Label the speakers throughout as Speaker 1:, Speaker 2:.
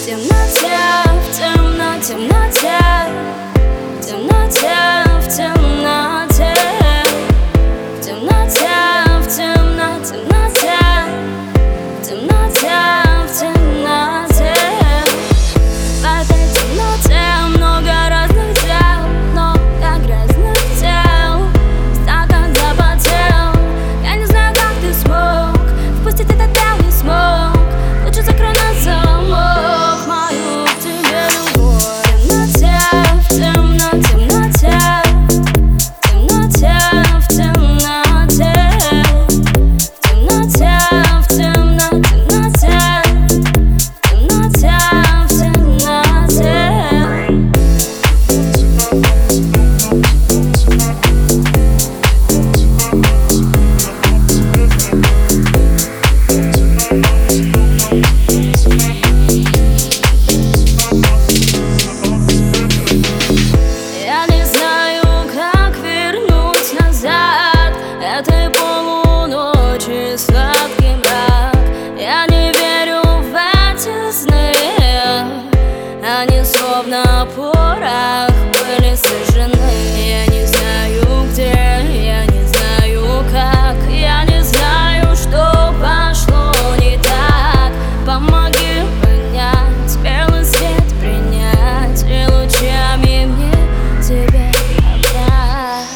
Speaker 1: темноте, в темноте, в темноте, в темноте, в темноте, в темноте, в темноте, в темноте. В этой темноте много разных дел, много грязных тел. Стакан запотел, я не знаю, как ты смог впустить этот белый смог. Лучше закрой на замок мою к тебе любовь. В темноте, в темноте, в темноте, в темноте, в темноте, в темноте, в темноте, в темноте. Я не знаю, как вернуть назад этой полуночи сладкий мрак. Я не верю в эти сны, они словно порох были сожжены. Я не знаю где, я не знаю как, я не знаю, что пошло не так. Помоги понять, белый свет принять и лучами мне тебя обнять.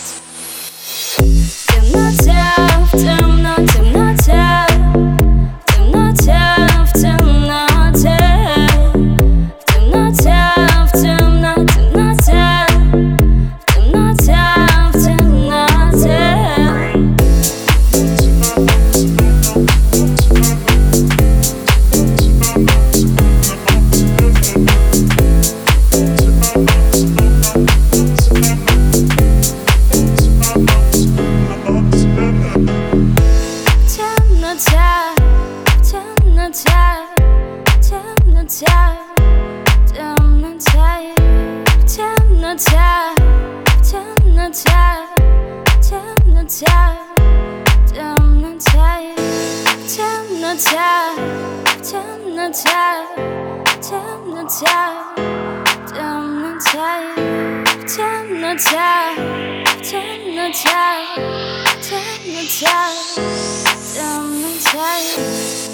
Speaker 1: В темноте, в темноте, в темноте, в темноте, в темноте, в темноте, в темноте, в темноте. Темноте.